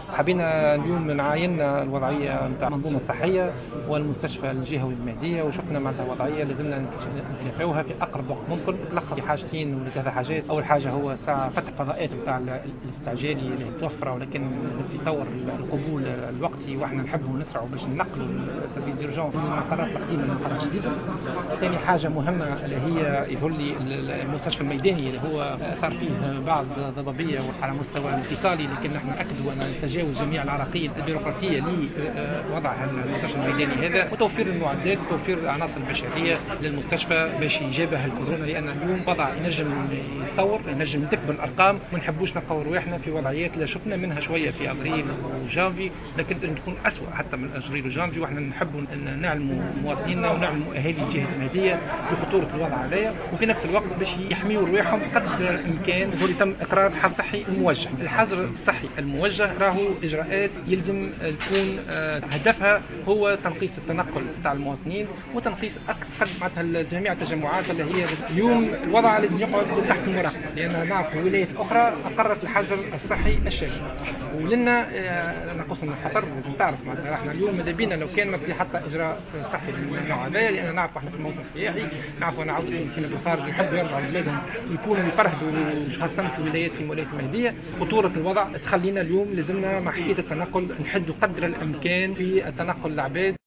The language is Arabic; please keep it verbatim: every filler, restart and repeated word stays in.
حبينا اليوم نعاين الوضعية نتاع المنظومة الصحية والمستشفى الجهوي المهدية، وشفنا معناتها وضعية لازمنا نتلافاوها في أقرب وقت ممكن. تلخص في حاجتين ولا ثلاثة حاجات. أول حاجة هو ساعة فتح فضاءات نتاع الاستعجالي اللي متوفرة، ولكن في طور القبول الوقتي، واحنا نحبوا نسرعوا باش ننقلوا السيرفيس ديرجونس من المقرات القديمة للمقرات الجديدة. ثاني حاجة مهمة اللي هي يظهر لي المستشفى الميداني اللي هو صار فيه بعض ضبابية على مستوى الاتصالي، لكن نحن نأكدوا أن تجاوز جميع العراقيل البيروقراطية لوضع المستشفى الميداني هذا، وتوفير المعدات وتوفير العناصر البشرية للمستشفى باش يجابه الكورونا، لأن اليوم وضع ينجم يتطور، ينجم تكبر الأرقام. ما نحبوش نقور روحنا في وضعيات اللي شفنا منها شوية في أبريل وجانفي، لكن تكون أسوأ حتى من أبريل وجانفي. وإحنا نحبوا أن نعلموا مواطنينا ونعلموا أهالي الجهة المهدية بخطورة الوضع هذايا، وفي نفس الوقت باش يحميوا رواحهم قدر الإمكان. تم إقرار حظر صحي موجه. الحظر الصحي الموجه راهو إجراءات يلزم تكون هدفها هو تنقيص التنقل نتاع المواطنين وتنقيص أقصى معناتها جميع التجمعات اللي هي اليوم الوضع لازم يقعد تحت المراقبة، لأن نعرف ولايات أخرى أقرت الحجر الصحي الشامل. ولنا نقص من الخطر. لازم تعرف معناتها احنا اليوم ماذا بينا لو كان ما في حتى إجراء صحي من النوع هذا، لأن نعرف احنا في الموسم السياحي، نعرف أن عودة المسلمين في الخارج يحبوا يرجعوا لبلادهم ويكونوا يفرهدوا خاصة في ولايات في ولاية المهدية. خطورة الوضع تخلينا اليوم لازمنا مع حكاية التنقل نحدوا قدر الإمكان في التنقل العباد.